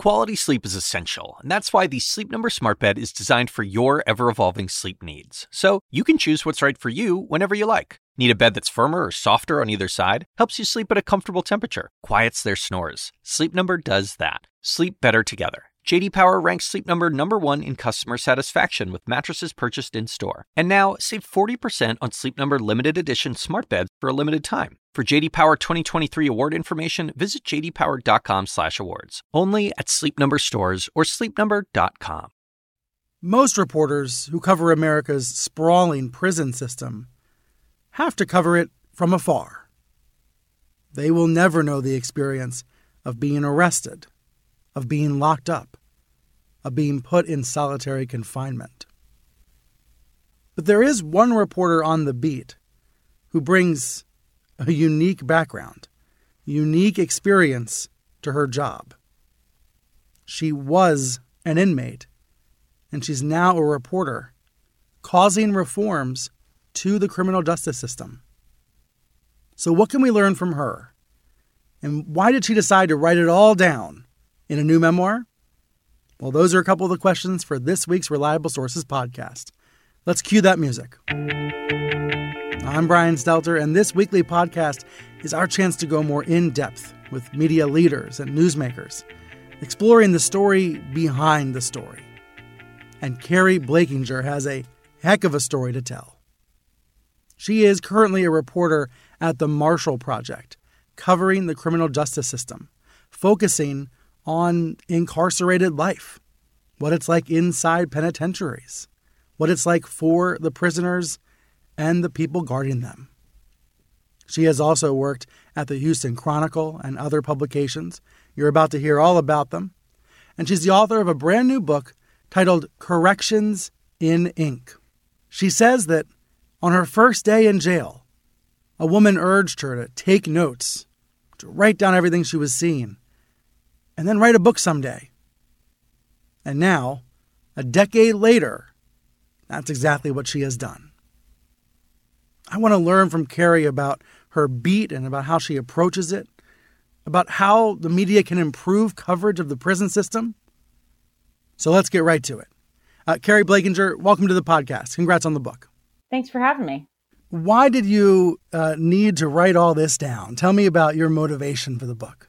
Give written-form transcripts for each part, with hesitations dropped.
Quality sleep is essential, and that's why the Sleep Number Smart Bed is designed for your ever-evolving sleep needs. So you can choose what's right for you whenever you like. Need a bed that's firmer or softer on either side? Helps you sleep at a comfortable temperature. Quiets their snores. Sleep Number does that. Sleep better together. J.D. Power ranks Sleep Number #1 in customer satisfaction with mattresses purchased in-store. And now, save 40% on Sleep Number limited edition smart beds for a limited time. For J.D. Power 2023 award information, visit jdpower.com/awards. Only at Sleep Number stores or sleepnumber.com. Most reporters who cover America's sprawling prison system have to cover it from afar. They will never know the experience of being arrested, of being locked up, of being put in solitary confinement. But there is one reporter on the beat who brings a unique background, unique experience to her job. She was an inmate, and she's now a reporter, causing reforms to the criminal justice system. So what can we learn from her? And why did she decide to write it all down in a new memoir? Well, those are a couple of the questions for this week's Reliable Sources podcast. Let's cue that music. I'm Brian Stelter, and this weekly podcast is our chance to go more in-depth with media leaders and newsmakers, exploring the story behind the story. And Carrie Blakinger has a heck of a story to tell. She is currently a reporter at the Marshall Project, covering the criminal justice system, focusing on incarcerated life, what it's like inside penitentiaries, what it's like for the prisoners and the people guarding them. She has also worked at the Houston Chronicle and other publications. You're about to hear all about them. And she's the author of a brand new book titled Corrections in Ink. She says that on her first day in jail, a woman urged her to take notes, to write down everything she was seeing, and then write a book someday. And now, a decade later, that's exactly what she has done. I want to learn from Carrie about her beat and about how she approaches it, about how the media can improve coverage of the prison system. So let's get right to it. Carrie Blakinger, welcome to the podcast. Congrats on the book. Thanks for having me. Why did you need to write all this down? Tell me about your motivation for the book.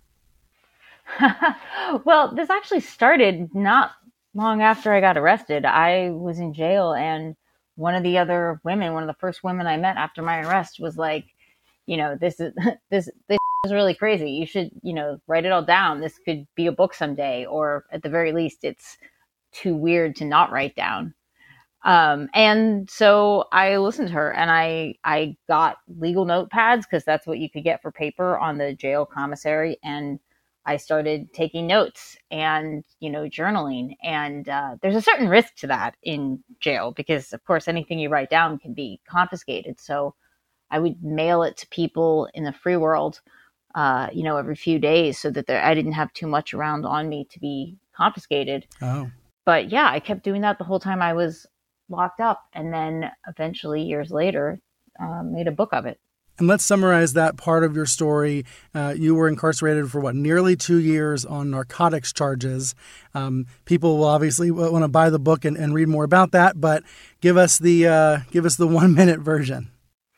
Well, this actually started not long after I got arrested. I was in jail, and one of the first women I met after my arrest was like, this is really crazy. You should, write it all down. This could be a book someday, or at the very least, it's too weird to not write down. And so I listened to her, and I got legal notepads because that's what you could get for paper on the jail commissary. And I started taking notes and, journaling. And there's a certain risk to that in jail because, of course, anything you write down can be confiscated. So I would mail it to people in the free world, every few days so that I didn't have too much around on me to be confiscated. Oh. But yeah, I kept doing that the whole time I was locked up. And then eventually, years later, made a book of it. And let's summarize that part of your story. You were incarcerated for nearly 2 years on narcotics charges. People will obviously want to buy the book and read more about that, but give us the 1-minute version.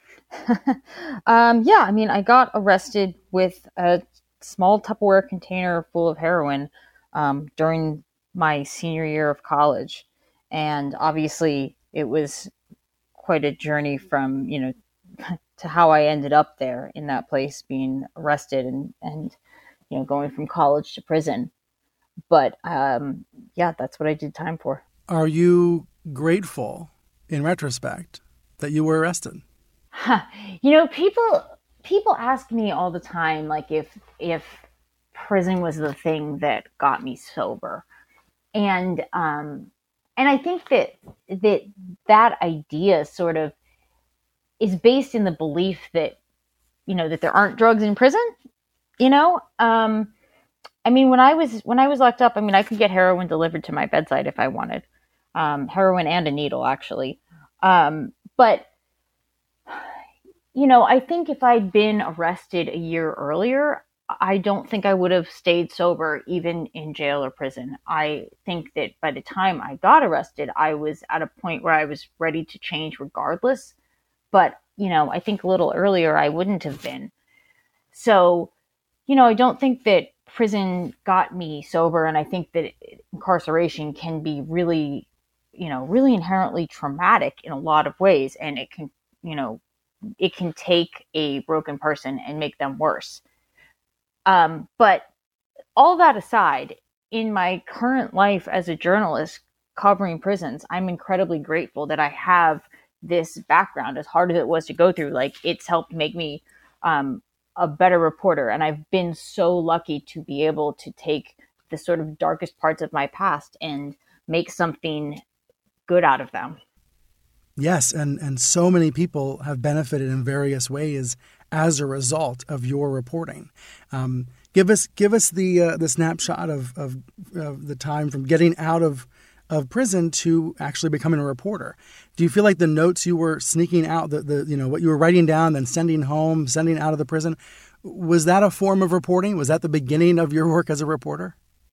I got arrested with a small Tupperware container full of heroin during my senior year of college. And obviously it was quite a journey from, to how I ended up there in that place, being arrested and going from college to prison. But that's what I did time for. Are you grateful in retrospect that you were arrested? People ask me all the time, like if prison was the thing that got me sober. And I think that idea sort of is based in the belief that, that there aren't drugs in prison, when I was locked up, I could get heroin delivered to my bedside if I wanted, heroin and a needle actually. But I think if I'd been arrested a year earlier, I don't think I would have stayed sober even in jail or prison. I think that by the time I got arrested, I was at a point where I was ready to change regardless. But, I think a little earlier I wouldn't have been. So, I don't think that prison got me sober. And I think that incarceration can be really, really inherently traumatic in a lot of ways. And it can take a broken person and make them worse. But all that aside, in my current life as a journalist covering prisons, I'm incredibly grateful that I have this background. As hard as it was to go through, like, it's helped make me a better reporter. And I've been so lucky to be able to take the sort of darkest parts of my past and make something good out of them. Yes, and so many people have benefited in various ways as a result of your reporting. Give us the snapshot of the time from getting out of prison to actually becoming a reporter. Do you feel like the notes you were sneaking out, what you were writing down, then sending home, sending out of the prison, was that a form of reporting? Was that the beginning of your work as a reporter?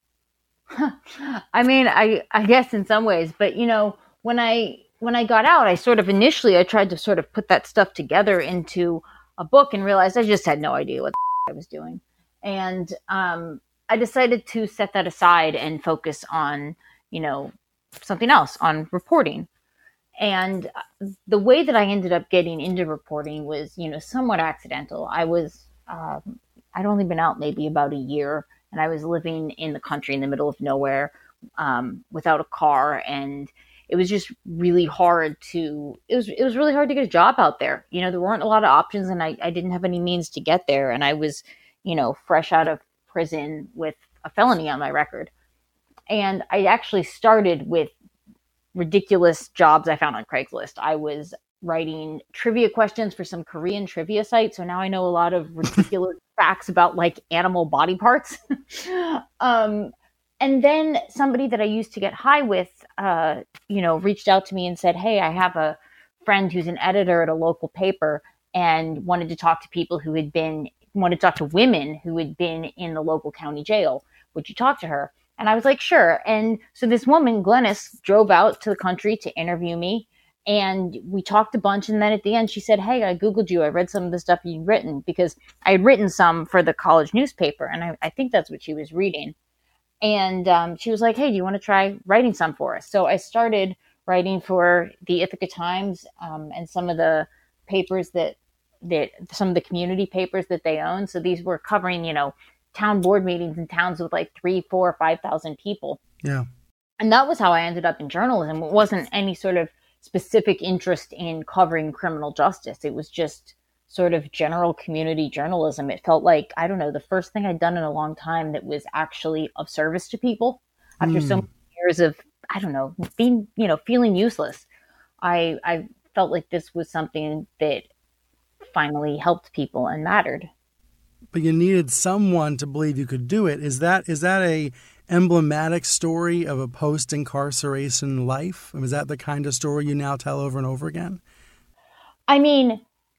I mean, I guess in some ways, but when I got out, I tried to sort of put that stuff together into a book and realized I just had no idea what I was doing. And I decided to set that aside and focus on, something else, on reporting. And the way that I ended up getting into reporting was, somewhat accidental. I'd only been out maybe about a year, and I was living in the country in the middle of nowhere without a car. And it was just really hard it was really hard to get a job out there. There weren't a lot of options, and I didn't have any means to get there. And I was, fresh out of prison with a felony on my record. And I actually started with ridiculous jobs I found on Craigslist. I was writing trivia questions for some Korean trivia site. So now I know a lot of ridiculous facts about like animal body parts. And then somebody that I used to get high with, reached out to me and said, "Hey, I have a friend who's an editor at a local paper and wanted to talk to women who had been in the local county jail. Would you talk to her?" And I was like, "Sure." And so this woman, Glennis, drove out to the country to interview me. And we talked a bunch. And then at the end, she said, "Hey, I Googled you. I read some of the stuff you'd written," because I had written some for the college newspaper. And I think that's what she was reading. And she was like, "Hey, do you want to try writing some for us?" So I started writing for the Ithaca Times and some of the papers that some of the community papers that they own. So these were covering, town board meetings in towns with like 3,000, 4,000, 5,000 people. Yeah. And that was how I ended up in journalism. It wasn't any sort of specific interest in covering criminal justice. It was just sort of general community journalism. It felt like, I don't know, the first thing I'd done in a long time that was actually of service to people after so many years of, I don't know, being, feeling useless. I felt like this was something that finally helped people and mattered. But you needed someone to believe you could do it. Is that a emblematic story of a post-incarceration life? Is that the kind of story you now tell over and over again? I mean,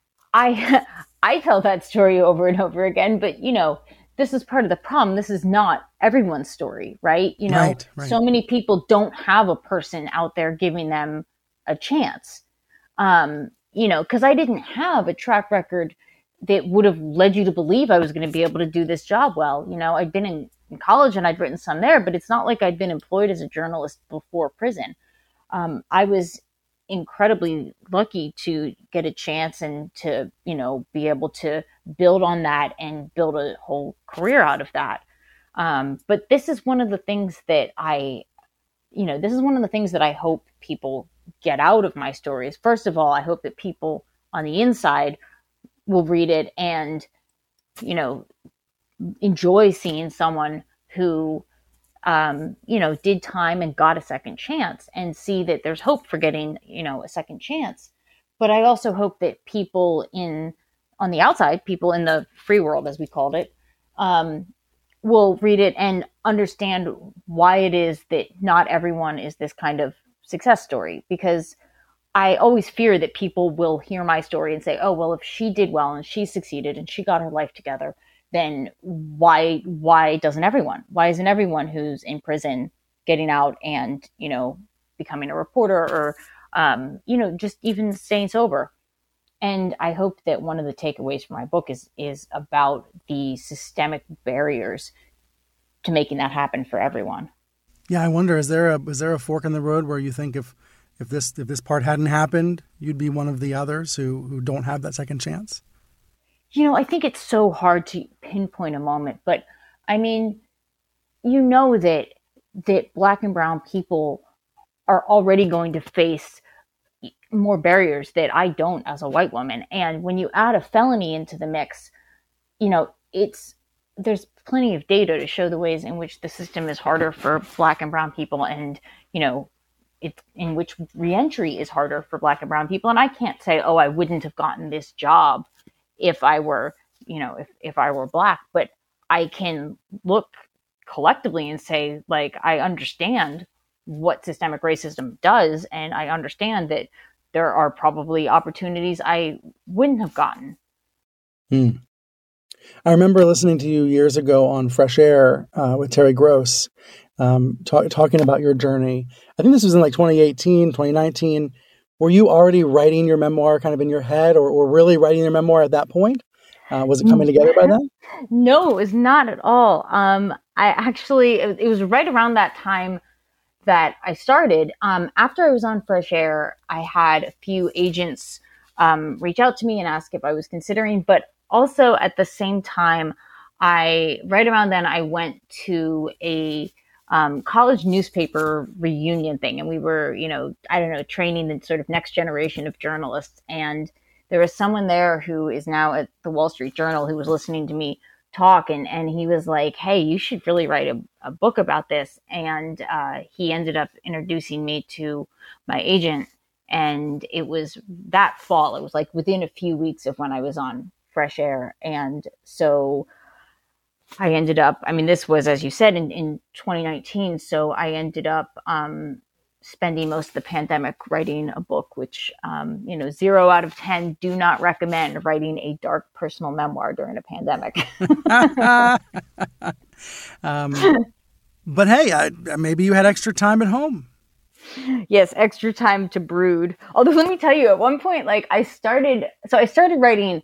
I tell that story over and over again, but this is part of the problem. This is not everyone's story, right? Right. So many people don't have a person out there giving them a chance. Because I didn't have a track record that would have led you to believe I was going to be able to do this job well. I'd been in college and I'd written some there, but it's not like I'd been employed as a journalist before prison. I was incredibly lucky to get a chance and to, be able to build on that and build a whole career out of that. But this is one of the things that I hope people get out of my stories. First of all, I hope that people on the inside will read it and, enjoy seeing someone who, did time and got a second chance, and see that there's hope for getting, a second chance. But I also hope that people on the outside, people in the free world, as we called it, will read it and understand why it is that not everyone is this kind of success story. Because I always fear that people will hear my story and say, "Oh, well, if she did well and she succeeded and she got her life together, then why doesn't everyone? Why isn't everyone who's in prison getting out and, becoming a reporter or, just even staying sober? And I hope that one of the takeaways from my book is about the systemic barriers to making that happen for everyone. Yeah, I wonder, is there a fork in the road where you think if this part hadn't happened, you'd be one of the others who don't have that second chance? I think it's so hard to pinpoint a moment, but I mean, that Black and brown people are already going to face more barriers that I don't as a white woman. And when you add a felony into the mix, there's plenty of data to show the ways in which the system is harder for Black and brown people, and in which reentry is harder for Black and brown people. And I can't say, oh, I wouldn't have gotten this job if I were, if I were Black, but I can look collectively and say, like, I understand what systemic racism does, and I understand that there are probably opportunities I wouldn't have gotten. I remember listening to you years ago on Fresh Air with Terry Gross, talking about your journey. I think this was in like 2018, 2019. Were you already writing your memoir kind of in your head, or really writing your memoir at that point? Was it coming together by then? No, it was not at all. It was right around that time that I started. After I was on Fresh Air, I had a few agents reach out to me and ask if I was considering, but also at the same time, right around then, I went to a college newspaper reunion thing, and we were, training the sort of next generation of journalists. And there was someone there who is now at the Wall Street Journal who was listening to me talk, and he was like, hey, you should really write a book about this. And he ended up introducing me to my agent, and it was that fall. It was like within a few weeks of when I was on Fresh Air. And so I ended up, this was, as you said, in 2019. So I ended up spending most of the pandemic writing a book, which, 0 out of 10 do not recommend writing a dark personal memoir during a pandemic. But hey, maybe you had extra time at home. Yes, extra time to brood. Although, let me tell you, at one point, I started writing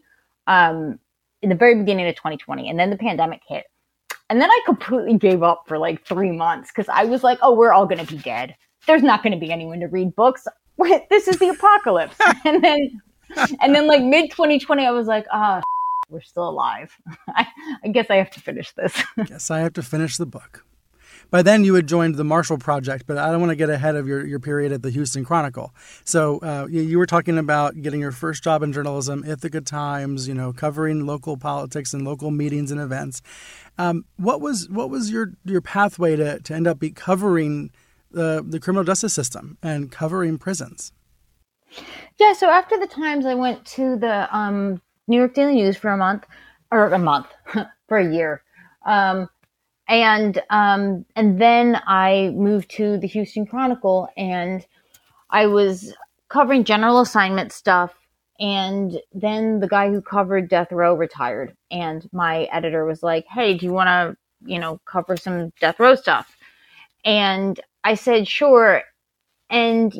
in the very beginning of 2020, and then the pandemic hit. And then I completely gave up for 3 months because I was like, oh, we're all going to be dead. There's not going to be anyone to read books. This is the apocalypse. and then mid 2020, I was like, we're still alive. I guess I have to finish this. Guess I have to finish the book. By then, you had joined the Marshall Project, but I don't want to get ahead of your period at the Houston Chronicle. So you were talking about getting your first job in journalism, Ithaca Times, covering local politics and local meetings and events. What was your pathway to end up covering the criminal justice system and covering prisons? Yeah, so after the Times, I went to the New York Daily News for for a year. And then I moved to the Houston Chronicle, and I was covering general assignment stuff. And then the guy who covered death row retired, and my editor was like, hey, do you want to, cover some death row stuff? And I said, sure. And,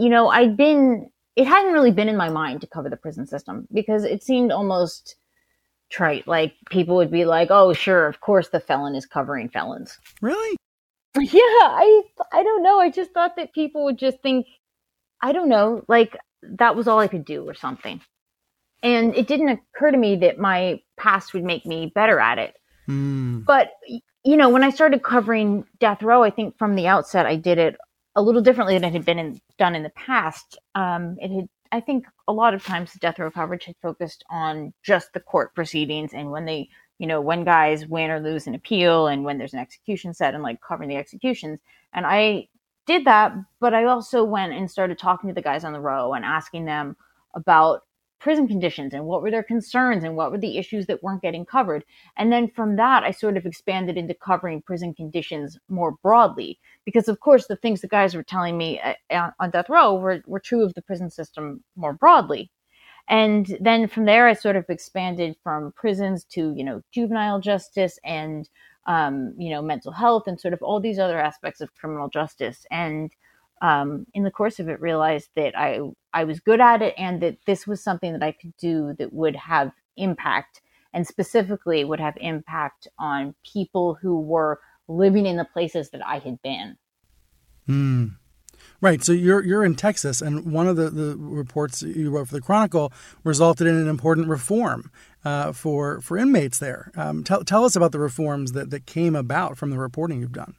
it hadn't really been in my mind to cover the prison system because it seemed almost trite. Like, people would be like, oh, sure, of course the felon is covering felons. Really? Yeah, I don't know. I just thought that people would just think, I don't know, that was all I could do or something. And it didn't occur to me that my past would make me better at it. But, when I started covering death row, I think from the outset, I did it a little differently than it had been done in the past. I think a lot of times the death row coverage had focused on just the court proceedings and when they, when guys win or lose an appeal and when there's an execution set and covering the executions. And I did that, but I also went and started talking to the guys on the row and asking them about prison conditions and what were their concerns and what were the issues that weren't getting covered. And then from that, I sort of expanded into covering prison conditions more broadly, because of course the things the guys were telling me on death row were true of the prison system more broadly. And then from there, I sort of expanded from prisons to, juvenile justice and, mental health and sort of all these other aspects of criminal justice. And in the course of it, realized that I was good at it and that this was something that I could do that would have impact, and specifically would have impact on people who were living in the places that I had been. Mm. Right. So you're in Texas, and one of the reports you wrote for the Chronicle resulted in an important reform for inmates there. Tell us about the reforms that came about from the reporting you've done.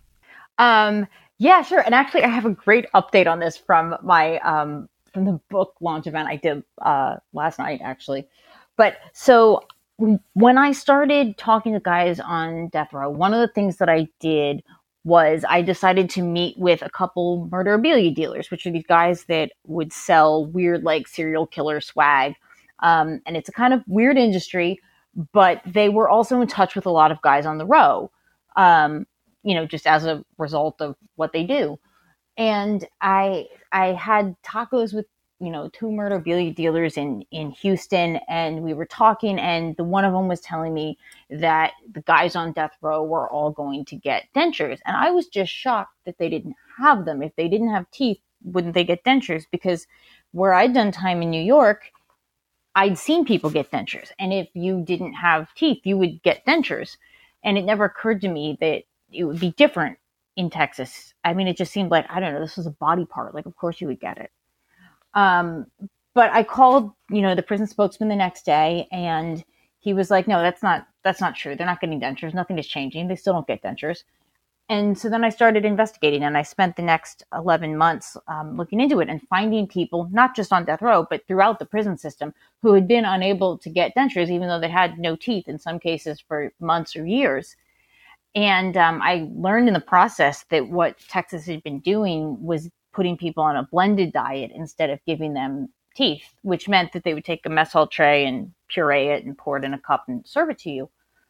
Yeah, sure. And actually, I have a great update on this from my from the book launch event I did last night, actually. But so when I started talking to guys on death row, one of the things that I did was I decided to meet with a couple murderabilia dealers, which are these guys that would sell weird, like, serial killer swag. And it's a kind of weird industry, but they were also in touch with a lot of guys on the row, just as a result of what they do. And I had tacos with, two murderabilia dealers in Houston, and we were talking, and the one of them was telling me that the guys on death row were all going to get dentures. And I was just shocked that they didn't have them. If they didn't have teeth, wouldn't they get dentures? Because where I'd done time in New York, I'd seen people get dentures. And if you didn't have teeth, you would get dentures. And it never occurred to me that it would be different in Texas. I mean, it just seemed like, I don't know, this was a body part. Like, of course you would get it. But I called, the prison spokesman the next day, and he was like, no, that's not true. They're not getting dentures. Nothing is changing. They still don't get dentures. And so then I started investigating, and I spent the next 11 months looking into it and finding people, not just on death row, but throughout the prison system, who had been unable to get dentures, even though they had no teeth in some cases for months or years. And I learned in the process that what Texas had been doing was putting people on a blended diet instead of giving them teeth, which meant that they would take a mess hall tray and puree it and pour it in a cup and serve it to you.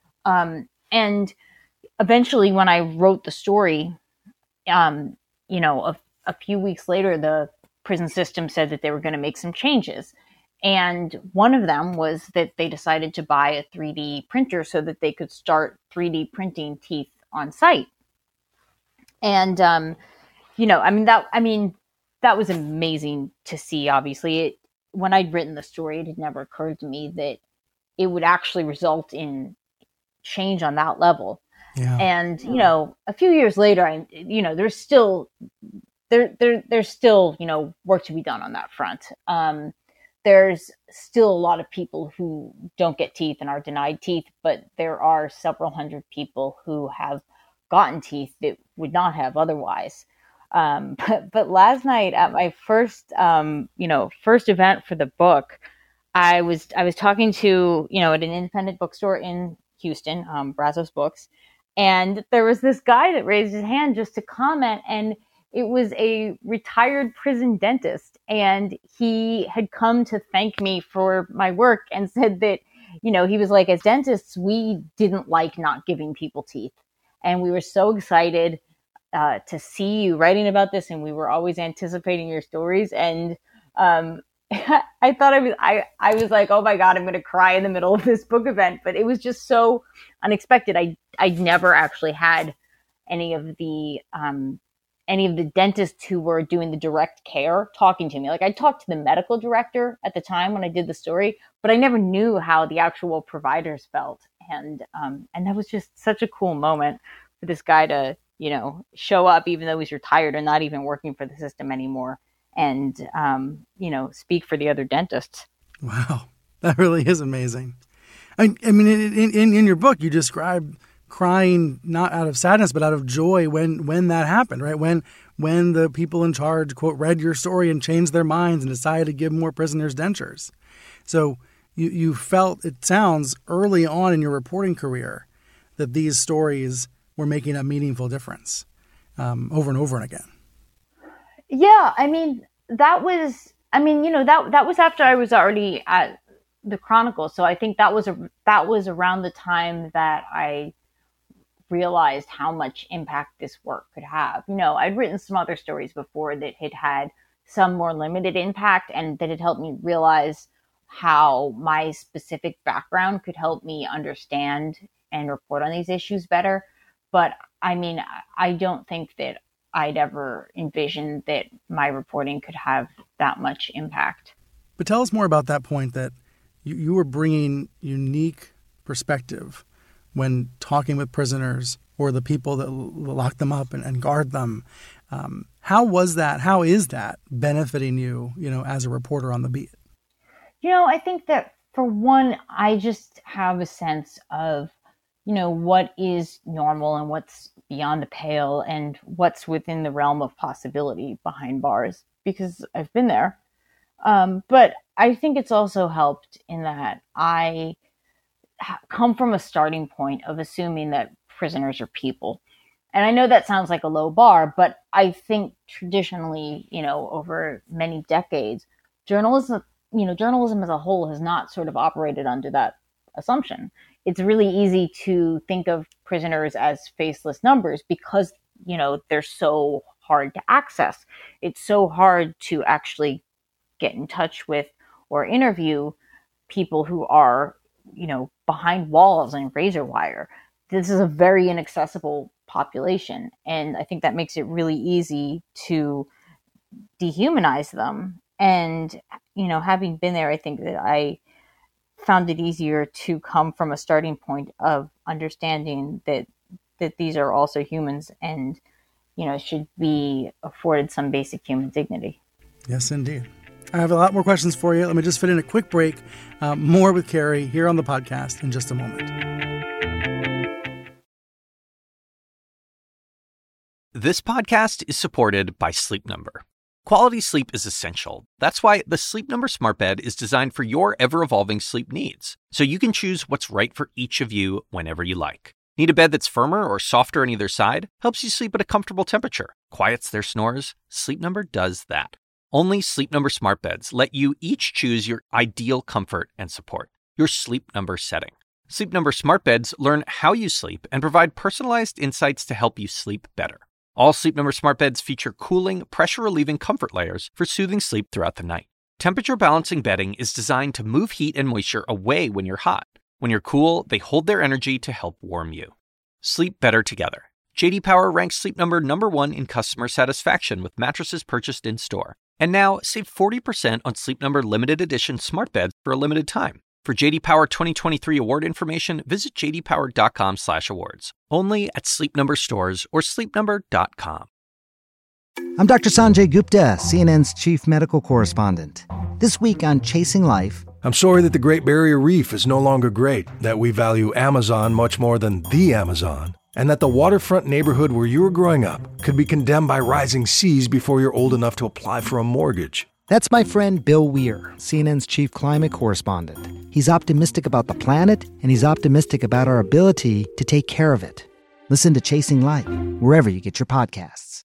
And eventually, when I wrote the story, a few weeks later, the prison system said that they were going to make some changes. And one of them was that they decided to buy a 3D printer so that they could start 3D printing teeth on site. And, that was amazing to see. Obviously, when I'd written the story, it had never occurred to me that it would actually result in change on that level. Yeah. And, a few years later, there's still, there's still, work to be done on that front. There's still a lot of people who don't get teeth and are denied teeth, but there are several hundred people who have gotten teeth that would not have otherwise. But last night at my first event for the book, I was talking to, at an independent bookstore in Houston, Brazos Books, and there was this guy that raised his hand just to comment, and it was a retired prison dentist, and he had come to thank me for my work and said that, he was like, as dentists, we didn't like not giving people teeth, and we were so excited to see you writing about this, and we were always anticipating your stories. And I thought I was like, oh my God, I'm going to cry in the middle of this book event. But it was just so unexpected. I'd never actually had any of the dentists who were doing the direct care talking to me. Like, I talked to the medical director at the time when I did the story, but I never knew how the actual providers felt. And that was just such a cool moment for this guy to, show up, even though he's retired and not even working for the system anymore, and, speak for the other dentists. Wow. That really is amazing. I mean, in your book, you describe crying not out of sadness, but out of joy when that happened, right? When the people in charge, quote, read your story and changed their minds and decided to give more prisoners dentures. So you felt, it sounds, early on in your reporting career that these stories were making a meaningful difference over and over and again. Yeah, that was after I was already at the Chronicle. So I think that was around the time that I realized how much impact this work could have. I'd written some other stories before that had some more limited impact, and that had helped me realize how my specific background could help me understand and report on these issues better. But I mean, I don't think that I'd ever envisioned that my reporting could have that much impact. But tell us more about that point that you were bringing unique perspective when talking with prisoners or the people that lock them up and guard them. How was that? How is that benefiting you, as a reporter on the beat? I think that for one, I just have a sense of, what is normal and what's beyond the pale and what's within the realm of possibility behind bars, because I've been there. But I think it's also helped in that I come from a starting point of assuming that prisoners are people. And I know that sounds like a low bar, but I think traditionally, over many decades, journalism as a whole has not sort of operated under that assumption. It's really easy to think of prisoners as faceless numbers because, they're so hard to access. It's so hard to actually get in touch with or interview people who are, behind walls and razor wire. This is a very inaccessible population. And I think that makes it really easy to dehumanize them. And, having been there, I think that I found it easier to come from a starting point of understanding that these are also humans and, should be afforded some basic human dignity. Yes, indeed. I have a lot more questions for you. Let me just fit in a quick break. More with Carrie here on the podcast in just a moment. This podcast is supported by Sleep Number. Quality sleep is essential. That's why the Sleep Number Smart Bed is designed for your ever-evolving sleep needs, so you can choose what's right for each of you whenever you like. Need a bed that's firmer or softer on either side? Helps you sleep at a comfortable temperature. Quiets their snores? Sleep Number does that. Only Sleep Number Smart Beds let you each choose your ideal comfort and support, your Sleep Number setting. Sleep Number Smart Beds learn how you sleep and provide personalized insights to help you sleep better. All Sleep Number Smart Beds feature cooling, pressure-relieving comfort layers for soothing sleep throughout the night. Temperature-balancing bedding is designed to move heat and moisture away when you're hot. When you're cool, they hold their energy to help warm you. Sleep better together. J.D. Power ranks Sleep Number #1 in customer satisfaction with mattresses purchased in-store. And now, save 40% on Sleep Number limited edition smart beds for a limited time. For J.D. Power 2023 award information, visit jdpower.com/awards. Only at Sleep Number stores or sleepnumber.com. I'm Dr. Sanjay Gupta, CNN's chief medical correspondent. This week on Chasing Life... I'm sorry that the Great Barrier Reef is no longer great, that we value Amazon much more than the Amazon, and that the waterfront neighborhood where you were growing up could be condemned by rising seas before you're old enough to apply for a mortgage. That's my friend Bill Weir, CNN's chief climate correspondent. He's optimistic about the planet, and he's optimistic about our ability to take care of it. Listen to Chasing Life, wherever you get your podcasts.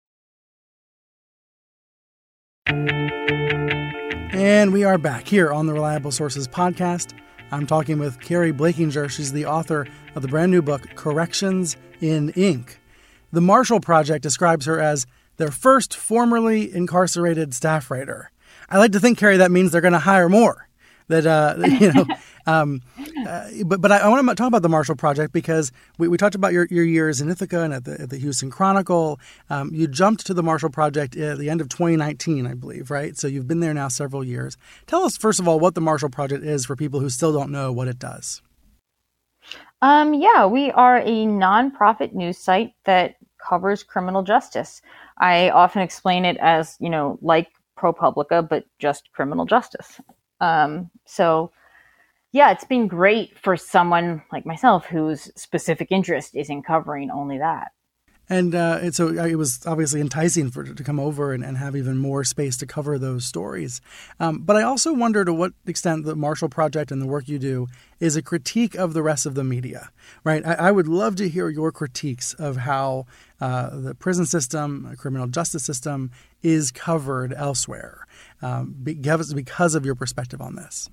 And we are back here on the Reliable Sources podcast. I'm talking with Carrie Blakinger. She's the author of the brand new book, Corrections in Ink. The Marshall Project describes her as their first formerly incarcerated staff writer. I like to think, Carrie, that means they're going to hire more. But I want to talk about the Marshall Project because we talked about your years in Ithaca and at the Houston Chronicle. You jumped to the Marshall Project at the end of 2019, I believe, right? So you've been there now several years. Tell us, first of all, what the Marshall Project is for people who still don't know what it does. We are a nonprofit news site that covers criminal justice. I often explain it as, like ProPublica, but just criminal justice. It's been great for someone like myself whose specific interest is in covering only that. And so it was obviously enticing to come over and have even more space to cover those stories. But I also wonder to what extent the Marshall Project and the work you do is a critique of the rest of the media, right? I would love to hear your critiques of how the prison system, criminal justice system is covered elsewhere because of your perspective on this.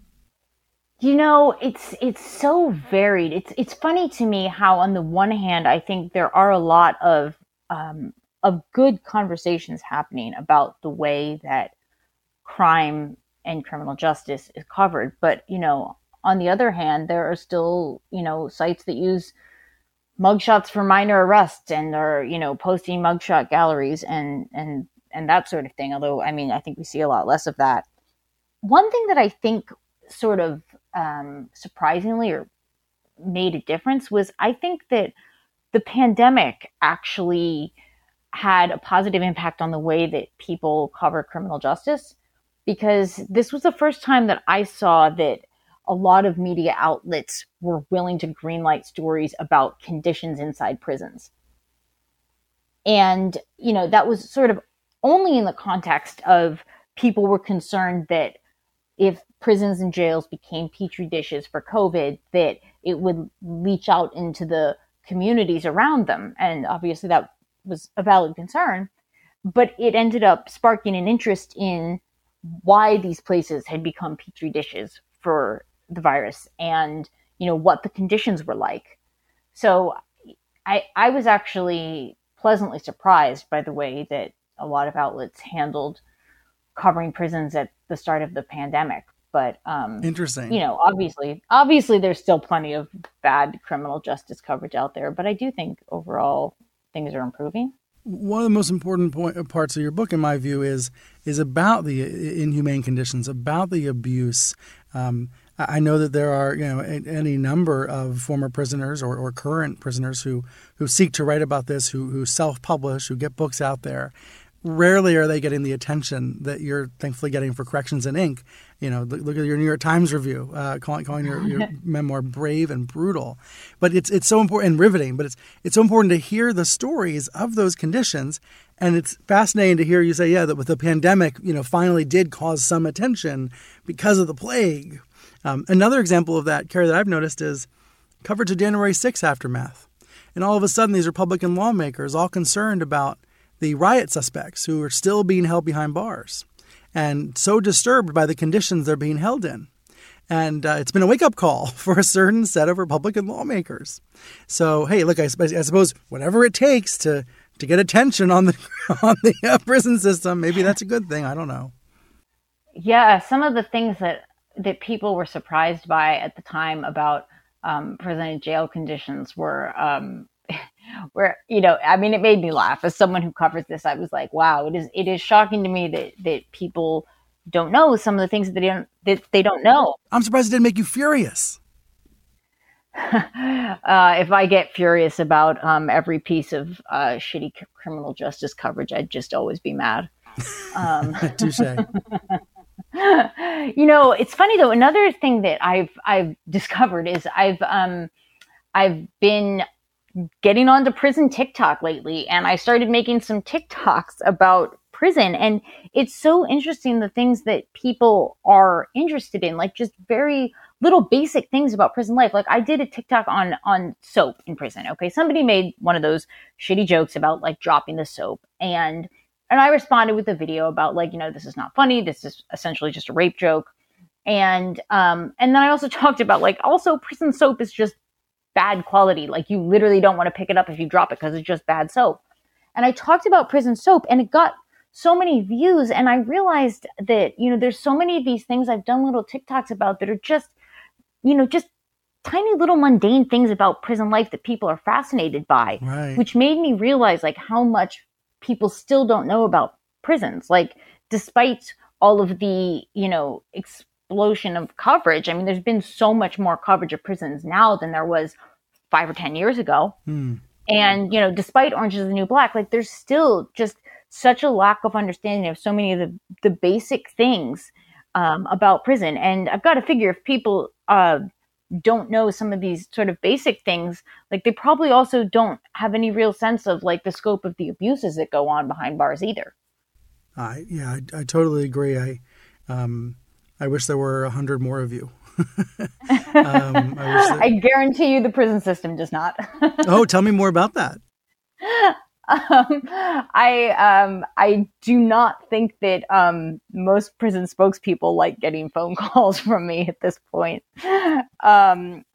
It's so varied. It's funny to me how, on the one hand, I think there are a lot of good conversations happening about the way that crime and criminal justice is covered. But, on the other hand, there are still, sites that use mugshots for minor arrests and are, posting mugshot galleries and that sort of thing. Although, I think we see a lot less of that. One thing that I think sort of surprisingly or made a difference was I think that the pandemic actually had a positive impact on the way that people cover criminal justice, because this was the first time that I saw that a lot of media outlets were willing to greenlight stories about conditions inside prisons. And, that was sort of only in the context of people were concerned that if prisons and jails became petri dishes for COVID, that it would leach out into the communities around them. And obviously that was a valid concern, but it ended up sparking an interest in why these places had become petri dishes for the virus and, what the conditions were like. So I was actually pleasantly surprised by the way that a lot of outlets handled covering prisons at the start of the pandemic. But, interesting. Obviously there's still plenty of bad criminal justice coverage out there, but I do think overall things are improving. One of the most important parts of your book, in my view, is about the inhumane conditions, about the abuse. I know that there are, any number of former prisoners or current prisoners who seek to write about this, who self-publish, who get books out there. Rarely are they getting the attention that you're thankfully getting for Corrections and Ink. Look at your New York Times review, calling your memoir brave and brutal. But it's so important and riveting. But it's so important to hear the stories of those conditions. And it's fascinating to hear you say, that with the pandemic, finally did cause some attention because of the plague. Another example of that, Carrie, that I've noticed is coverage of January 6th aftermath. And all of a sudden, these Republican lawmakers all concerned about the riot suspects who are still being held behind bars and so disturbed by the conditions they're being held in. And it's been a wake-up call for a certain set of Republican lawmakers. So, hey, look, I suppose whatever it takes to get attention on the prison system, maybe that's a good thing. I don't know. Yeah, some of the things that people were surprised by at the time about prison and jail conditions were it made me laugh. As someone who covers this, I was like, wow, it is shocking to me that people don't know some of the things that they don't know. I'm surprised it didn't make you furious. If I get furious about every piece of shitty criminal justice coverage, I'd just always be mad. Touche. It's funny though. Another thing that I've discovered is I've been getting onto prison TikTok lately, and I started making some TikToks about prison, and it's so interesting the things that people are interested in, like just very little basic things about prison life. Like I did a TikTok on soap in prison. Okay, somebody made one of those shitty jokes about like dropping the soap, and I responded with a video about like, this is not funny. This is essentially just a rape joke. And then I also talked about like, also prison soap is just bad quality. Like you literally don't want to pick it up if you drop it because it's just bad soap. And I talked about prison soap and it got so many views. And I realized that, there's so many of these things I've done little TikToks about that are just, just tiny little mundane things about prison life that people are fascinated by, right. Which made me realize like how much people still don't know about prisons. Like despite all of the, explosion of coverage. I mean, there's been so much more coverage of prisons now than there was 5 or 10 years ago. And, despite Orange is the New Black, like there's still just such a lack of understanding of so many of the basic things about prison. And I've got to figure if people don't know some of these sort of basic things, like they probably also don't have any real sense of like the scope of the abuses that go on behind bars either. I totally agree. I wish there were 100 more of you. I guarantee you the prison system does not. Oh, tell me more about that. I do not think that most prison spokespeople like getting phone calls from me at this point. I've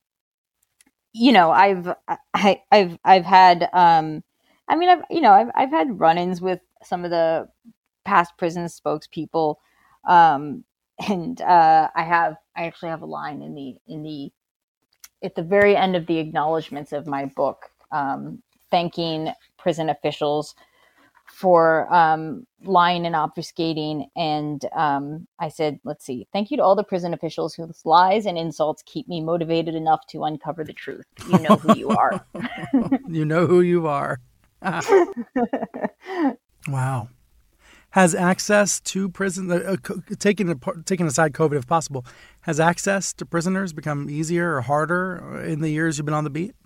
had I've had run-ins with some of the past prison spokespeople. And I actually have a line at the very end of the acknowledgments of my book, thanking prison officials for lying and obfuscating. And I said, let's see, thank you to all the prison officials whose lies and insults keep me motivated enough to uncover the truth. You know who you are. You know who you are. Wow. Has access to prison, taking aside COVID if possible, has access to prisoners become easier or harder in the years you've been on the beat?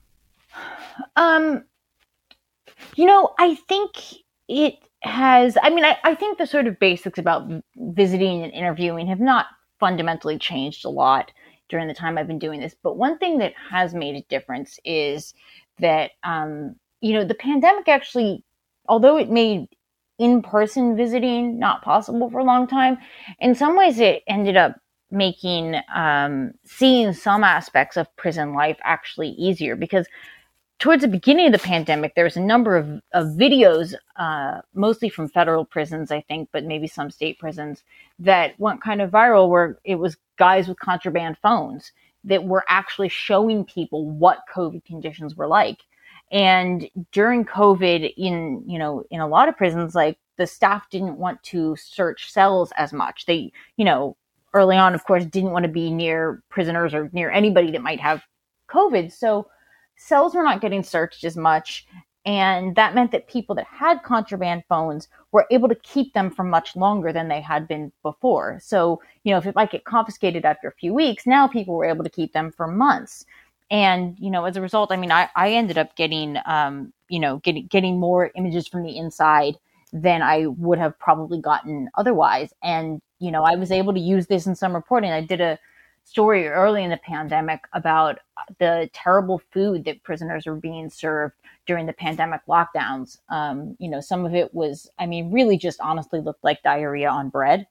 I think it has. I mean, I think the sort of basics about visiting and interviewing have not fundamentally changed a lot during the time I've been doing this. But one thing that has made a difference is that, the pandemic actually, although it made in-person visiting not possible for a long time, in some ways it ended up making seeing some aspects of prison life actually easier, because towards the beginning of the pandemic, there was a number of videos, mostly from federal prisons, I think, but maybe some state prisons, that went kind of viral, where it was guys with contraband phones that were actually showing people what COVID conditions were like. And during COVID, in a lot of prisons, like, the staff didn't want to search cells as much. They, early on, of course, didn't want to be near prisoners or near anybody that might have COVID. So cells were not getting searched as much. And that meant that people that had contraband phones were able to keep them for much longer than they had been before. So, if it might get confiscated after a few weeks, now people were able to keep them for months. And, as a result, I mean, I ended up getting more images from the inside than I would have probably gotten otherwise. And, I was able to use this in some reporting. I did a story early in the pandemic about the terrible food that prisoners were being served during the pandemic lockdowns. Some of it was, really just honestly looked like diarrhea on bread.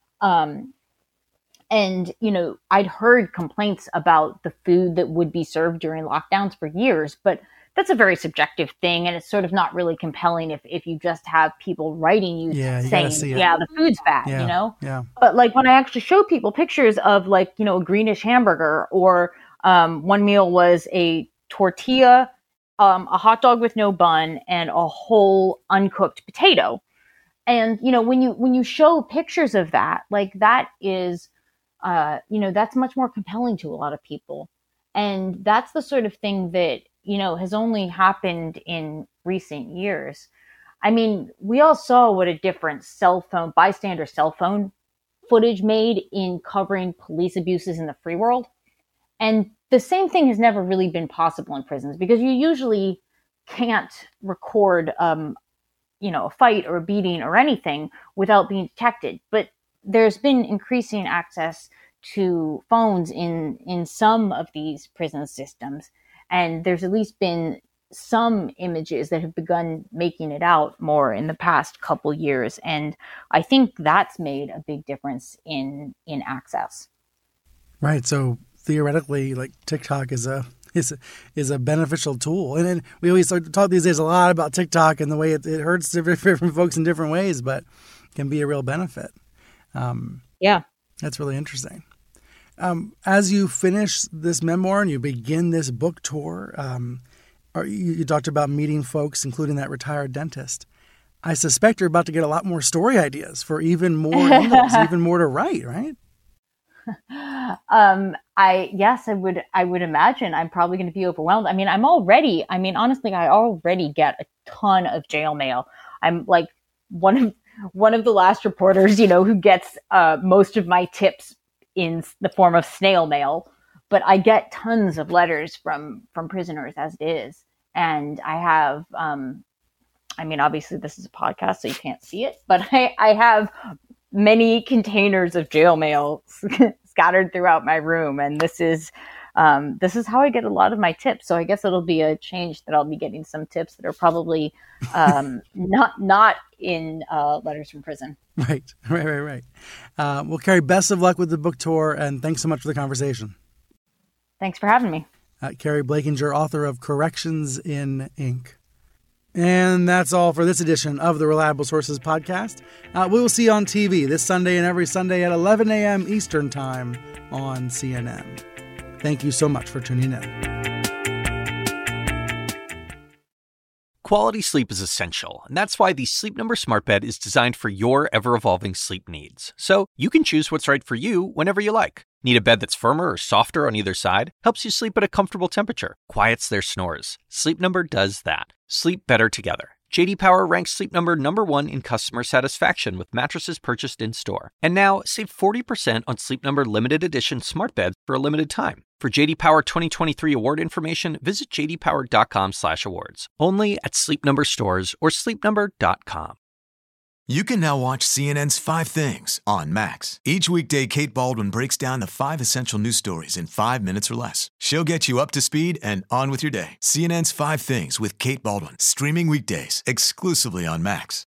And, I'd heard complaints about the food that would be served during lockdowns for years, but that's a very subjective thing. And it's sort of not really compelling if you just have people writing you saying, the food's bad, Yeah. But like when I actually show people pictures of a greenish hamburger, or one meal was a tortilla, a hot dog with no bun, and a whole uncooked potato. And, when you show pictures of that, that is, that's much more compelling to a lot of people. And that's the sort of thing that, has only happened in recent years. I mean, we all saw what a difference bystander cell phone footage made in covering police abuses in the free world. And the same thing has never really been possible in prisons, because you usually can't record, a fight or a beating or anything without being detected. But there's been increasing access to phones in some of these prison systems. And there's at least been some images that have begun making it out more in the past couple years. And I think that's made a big difference in access. Right. So theoretically, TikTok is a beneficial tool. And we always talk these days a lot about TikTok and the way it hurts different folks in different ways, but can be a real benefit. Yeah. That's really interesting. As you finish this memoir and you begin this book tour, you talked about meeting folks, including that retired dentist. I suspect you're about to get a lot more story ideas for even more angles, even more to write, right? I would imagine I'm probably going to be overwhelmed. I honestly, I already get a ton of jail mail. I'm like one of the last reporters, who gets most of my tips in the form of snail mail, but I get tons of letters from prisoners as it is. And I have, obviously this is a podcast, so you can't see it, but I have many containers of jail mail scattered throughout my room. And this is how I get a lot of my tips. So I guess it'll be a change that I'll be getting some tips that are probably not in letters from prison. Right. Well, Carrie, best of luck with the book tour, and thanks so much for the conversation. Thanks for having me. Carrie Blakinger, author of Corrections in Ink. And that's all for this edition of the Reliable Sources podcast. We will see you on TV this Sunday and every Sunday at 11 a.m. Eastern Time on CNN. Thank you so much for tuning in. Quality sleep is essential, and that's why the Sleep Number Smart Bed is designed for your ever-evolving sleep needs. So you can choose what's right for you whenever you like. Need a bed that's firmer or softer on either side? Helps you sleep at a comfortable temperature. Quiets their snores. Sleep Number does that. Sleep better together. J.D. Power ranks Sleep Number #1 in customer satisfaction with mattresses purchased in-store. And now, save 40% on Sleep Number limited edition smart beds for a limited time. For J.D. Power 2023 award information, visit jdpower.com/awards. Only at Sleep Number stores or sleepnumber.com. You can now watch CNN's 5 Things on Max. Each weekday, Kate Baldwin breaks down the 5 essential news stories in 5 minutes or less. She'll get you up to speed and on with your day. CNN's 5 Things with Kate Baldwin, streaming weekdays exclusively on Max.